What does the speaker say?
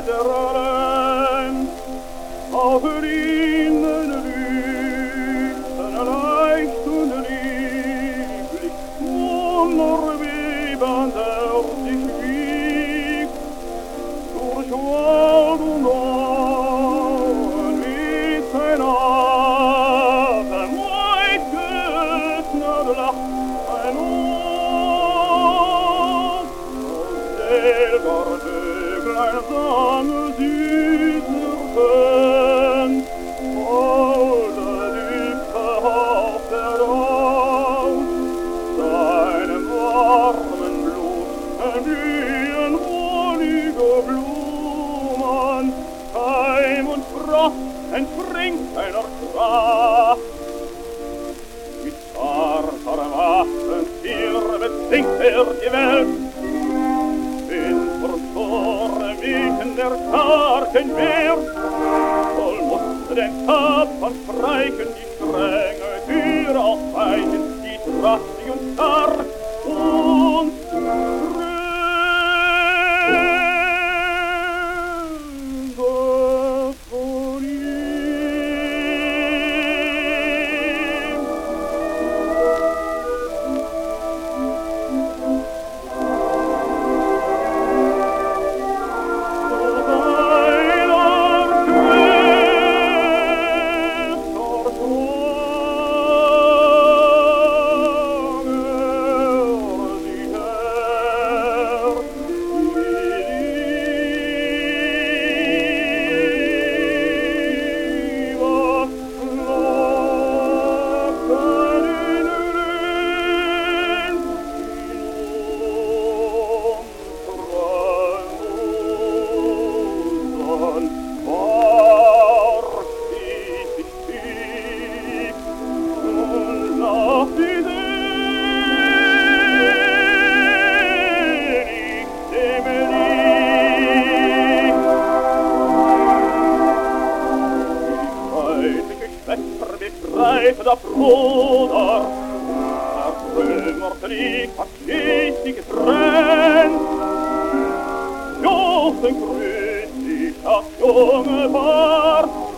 der Allen, auf ihnen lüchten leicht und lieblich, wunderbebend sich wiegt, durch Wald und Dorn wie sein Atem weit geöffnet lacht ein Ohr, und selber Vöglein sange süßer Fön, holde Lübke auf der Raum, seinem warmen Blut blühen wohlige Blumen, Keim und Frost entspringt einer Tracht. Mit zarter Waffentier bezwingt die Welt, hinterm Tore wegen der starken Wehr, soll musste den Tapfern streichen die strenge Tür aufweichen, die trastig und stark und trübe von ihm. Der Bruder, der Trümmert liegt, verstetig getrennt. Jochen grüßt dich, das junge Paar,